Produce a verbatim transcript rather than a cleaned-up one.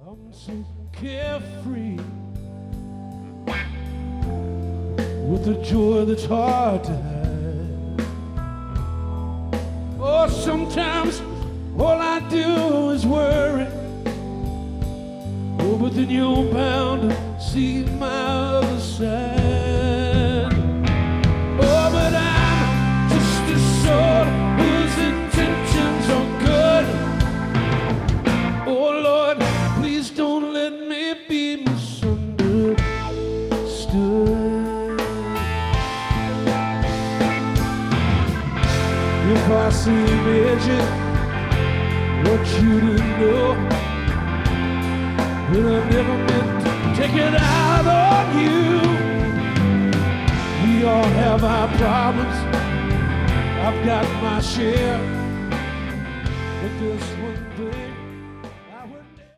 I'm so carefree with a joy that's hard to hide. Oh, sometimes all I do is worry. Oh, but then you're bound to see my other side. Oh, but I'm just a soul whose intentions are good. Oh, Lord, please don't let me be misunderstood. If I seem edgy, what you didn't know, well, I never meant to take it out on you. We all have our problems. I've got my share, but there's